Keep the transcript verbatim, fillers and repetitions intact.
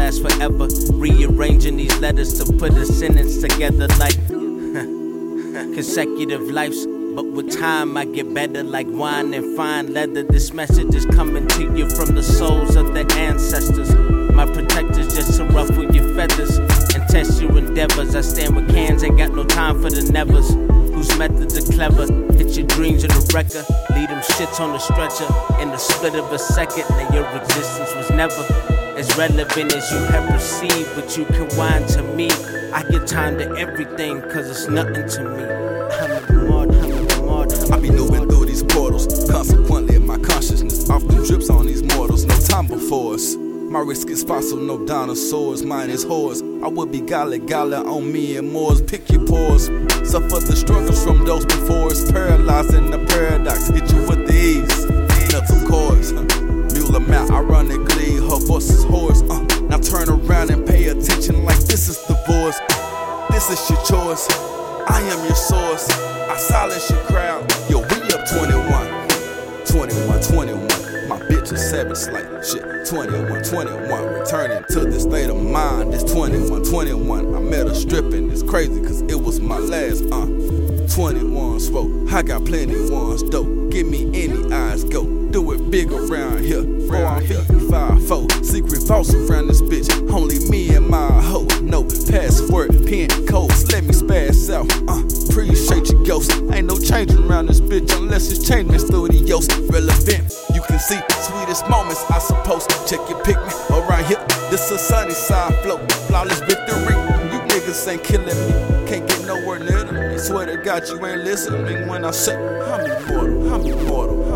last forever. Rearranging these letters to put a sentence together like consecutive lives. But with time I get better like wine and fine leather. This message is coming to you from the souls of the ancestors. My protectors just to ruffle your feathers and test your endeavors. I stand with cans, ain't got no time for the nevers. Whose methods are clever, hit your dreams in a wrecker. Leave them shits on the stretcher in the split of a second. Now your existence was never as relevant as you have perceived. But you can whine to me, I give time to everything cause it's nothing to me. I be moving through these portals, consequently my consciousness often drips on these mortals. No time before us, my risk is fossil, no dinosaurs, mine is whores. I would be gala gala on me and moors, pick your pores. Suffer the struggles from those before us, paralyzed in the paradox, hit you with the ease. Nuts of course, mule mount, ironically, her voice is hoarse. Uh, now turn around and pay attention like this is the voice. This is your choice, I am your source. I silence your crowd, yo, we up twenty-one, twenty-one, twenty-one. My bitch is savage like shit, twenty-one, twenty-one. Returning to the state of mind, it's twenty-one, twenty-one. I met her stripping, it's crazy cause it was my last, uh twenty-one swope, I got plenty ones, dope. Give me any eyes, go, do it big around here. Around here, five, four, secret vaults around this bitch. Only me and my hoe, no password, pin codes, let me spaz out, uh appreciate your ghost. Ain't no changing around this bitch unless it's changing studios. Relevant, you can see sweetest moments, I suppose. Check your pick me around here. This a sunny side flow, flawless victory. You niggas ain't killing me, can't get nowhere near them. Swear to God you ain't listening when I say I'm immortal, I'm immortal.